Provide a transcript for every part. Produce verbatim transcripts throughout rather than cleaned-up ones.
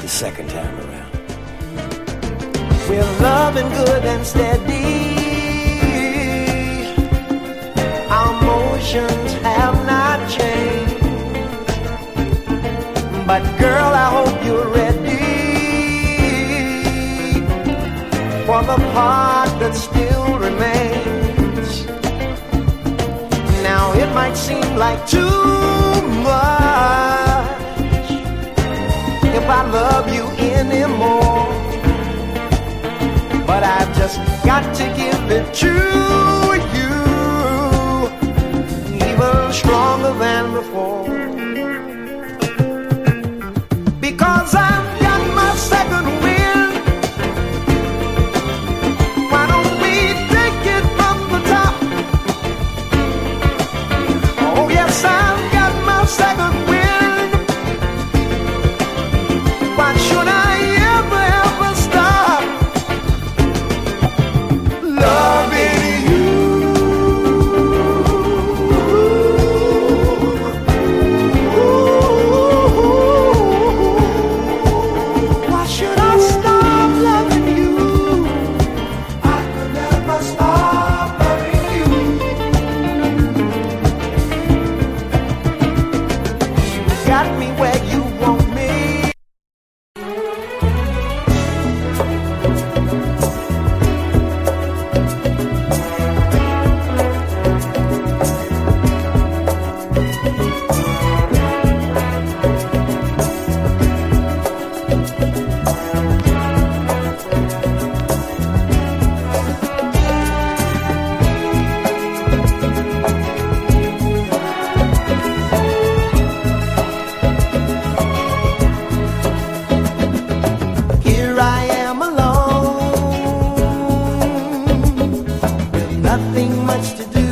the second time around. We're loving good and steady. Our motions have not changed. But girl, I hope you're ready for the part that still remains. Now it might seem like too much if I love you anymore, but I've just got to give it to you, even stronger than before. Because I've got my second wind. Why don't we take it from the top? Oh yes, I've got my second wind. Why should I ever, ever stop loving you? Why should I stop loving you? I could never stop loving you. You got me where you want me. Here I am alone, with nothing much to do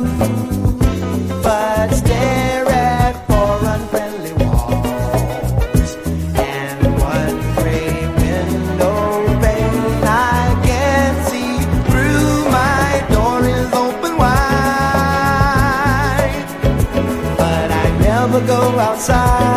but stare at four unfriendly walls and one gray window pane I can't see through. My door is open wide, but I never go outside.